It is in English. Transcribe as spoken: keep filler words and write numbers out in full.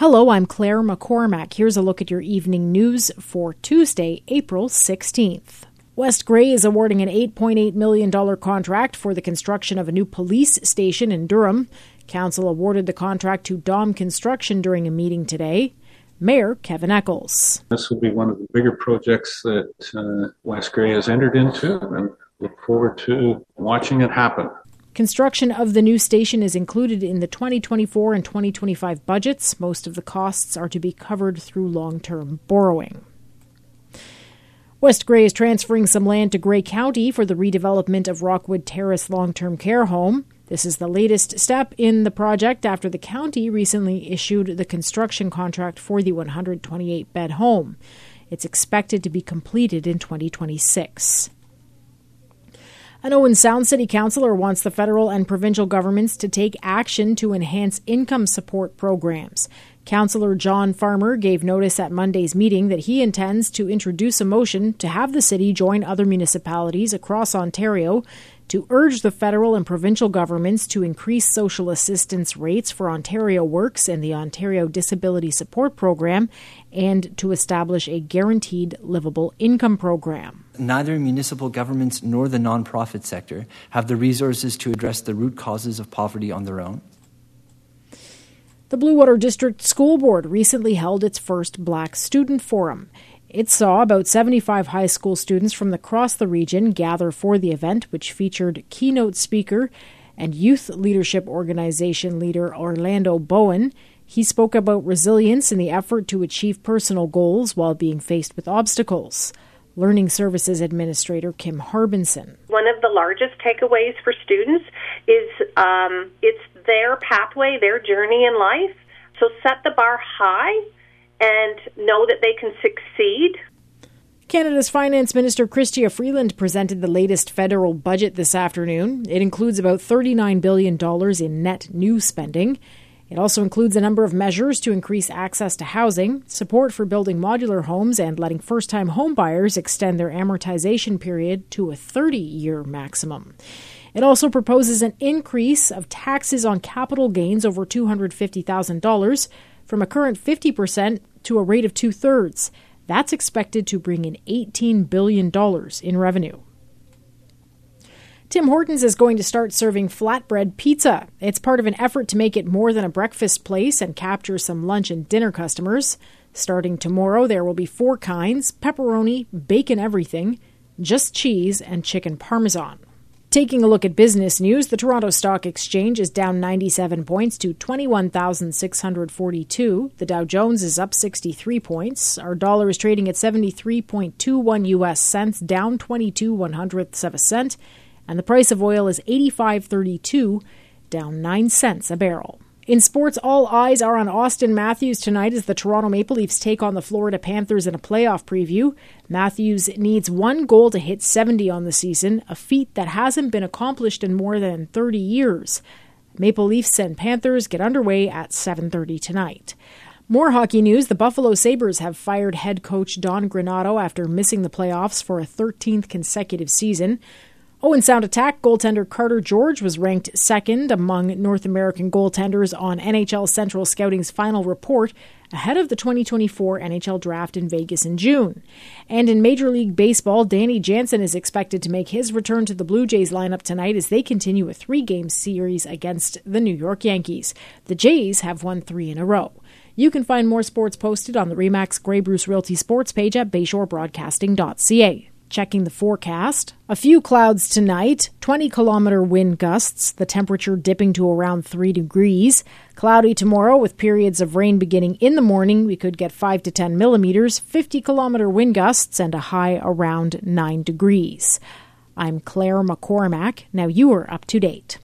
Hello, I'm Claire McCormack. Here's a look at your evening news for Tuesday, April sixteenth. West Grey is awarding an eight point eight million dollars contract for the construction of a new police station in Durham. Council awarded the contract to Dom Construction during a meeting today. Mayor Kevin Eccles. This will be one of the bigger projects that uh, West Grey has entered into, and look forward to watching it happen. Construction of the new station is included in the twenty twenty-four and twenty twenty-five budgets. Most of the costs are to be covered through long-term borrowing. West Grey is transferring some land to Grey County for the redevelopment of Rockwood Terrace long-term care home. This is the latest step in the project after the county recently issued the construction contract for the one hundred twenty-eight bed home. It's expected to be completed in twenty twenty-six. An Owen Sound City Councillor wants the federal and provincial governments to take action to enhance income support programs. Councillor John Farmer gave notice at Monday's meeting that he intends to introduce a motion to have the city join other municipalities across Ontario to urge the federal and provincial governments to increase social assistance rates for Ontario Works and the Ontario Disability Support Program and to establish a guaranteed livable income program. Neither municipal governments nor the nonprofit sector have the resources to address the root causes of poverty on their own. The Bluewater District School Board recently held its first Black Student Forum. It saw about seventy-five high school students from across the region gather for the event, which featured keynote speaker and youth leadership organization leader Orlando Bowen. He spoke about resilience in the effort to achieve personal goals while being faced with obstacles. Learning Services Administrator Kim Harbinson. One of the largest takeaways for students is um, it's their pathway, their journey in life. So set the bar high and know that they can succeed. Canada's Finance Minister Chrystia Freeland presented the latest federal budget this afternoon. It includes about thirty-nine billion dollars in net new spending. It also includes a number of measures to increase access to housing, support for building modular homes, and letting first-time homebuyers extend their amortization period to a thirty-year maximum. It also proposes an increase of taxes on capital gains over two hundred fifty thousand dollars from a current fifty percent to a rate of two-thirds. That's expected to bring in eighteen billion dollars in revenue. Tim Hortons is going to start serving flatbread pizza. It's part of an effort to make it more than a breakfast place and capture some lunch and dinner customers. Starting tomorrow, there will be four kinds: pepperoni, bacon everything, just cheese, and chicken parmesan. Taking a look at business news, the Toronto Stock Exchange is down ninety-seven points to twenty-one thousand six hundred forty-two. The Dow Jones is up sixty-three points. Our dollar is trading at seventy-three point two one U S cents, down twenty-two one hundredths of a cent. And the price of oil is eighty-five thirty-two, down nine cents a barrel. In sports, all eyes are on Austin Matthews tonight as the Toronto Maple Leafs take on the Florida Panthers in a playoff preview. Matthews needs one goal to hit seventy on the season, a feat that hasn't been accomplished in more than thirty years. Maple Leafs and Panthers get underway at seven thirty tonight. More hockey news. The Buffalo Sabres have fired head coach Don Granato after missing the playoffs for a thirteenth consecutive season. Owen Sound Attack goaltender Carter George was ranked second among North American goaltenders on N H L Central Scouting's final report ahead of the twenty twenty-four N H L Draft in Vegas in June. And in Major League Baseball, Danny Jansen is expected to make his return to the Blue Jays lineup tonight as they continue a three-game series against the New York Yankees. The Jays have won three in a row. You can find more sports posted on the Remax Grey Bruce Realty Sports page at bayshore broadcasting dot c a. Checking the forecast. A few clouds tonight, twenty kilometer wind gusts, the temperature dipping to around three degrees. Cloudy tomorrow with periods of rain beginning in the morning. We could get five to ten millimeters, fifty kilometer wind gusts, and a high around nine degrees. I'm Claire McCormack. Now you are up to date.